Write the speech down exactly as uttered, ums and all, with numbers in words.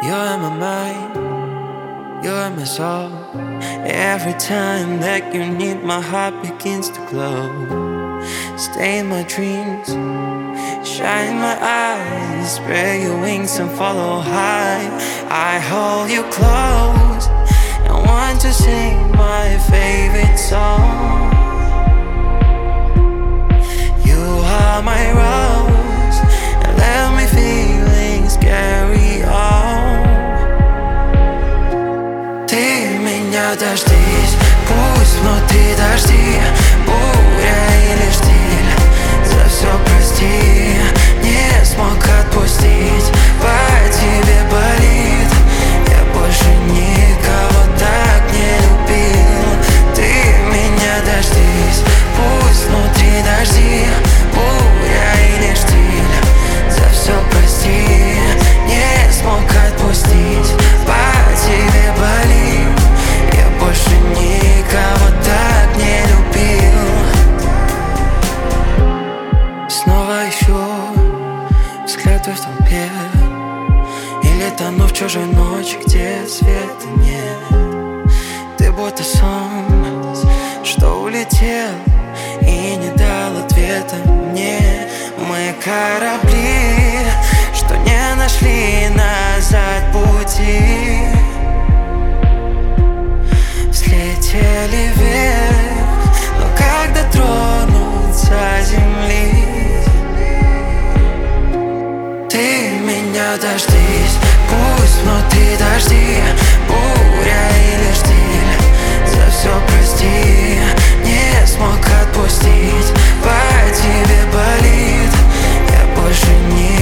You're my mind, you're my soul. Every time that you need, my heart begins to glow. Stay in my dreams, shine my eyes, spread your wings and follow high. I hold you close and want to sing my favorite song. You are my rose, and let my feelings carry on. Ты меня дождись, пусть внутри дожди, буря или штиль, за все прости. Не смог отпустить, по тебе болит, я больше никого так не любил. Ты меня дождись, пусть внутри дожди, буря или штиль, за все прости. Не смог отпустить, по тебе болит, я больше никого так не любил. Снова ищу взгляд твой в толпе, или тону в чужой ночи, где света нет. Ты будто сон, что улетел и не дал ответа мне. Мы корабли, что не нашли назад пути, взлетели вверх, но как дотронуться земли? Ты меня дождись, пусть внутри дожди, буря или штиль, за все прости. Не смог отпустить, по тебе болит, я больше не